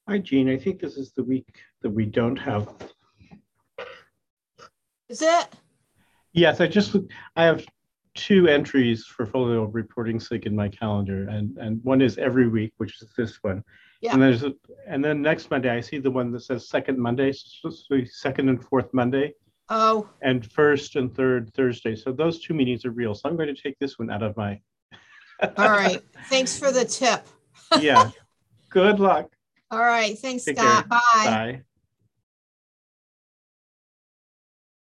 Hi, Jean. I think this is the week that we don't have. Is it? Yes, I have two entries for folio reporting sake in my calendar, and one is every week, which is this one, Yeah. and and then next Monday I see the one that says second Monday, so second and fourth Monday, Oh, and first and third Thursday. So those two meetings are real. So I'm going to take this one out of my. all right. Thanks for the tip. Yeah. Good luck. All right. Thanks, Take Scott. care. Bye. Bye.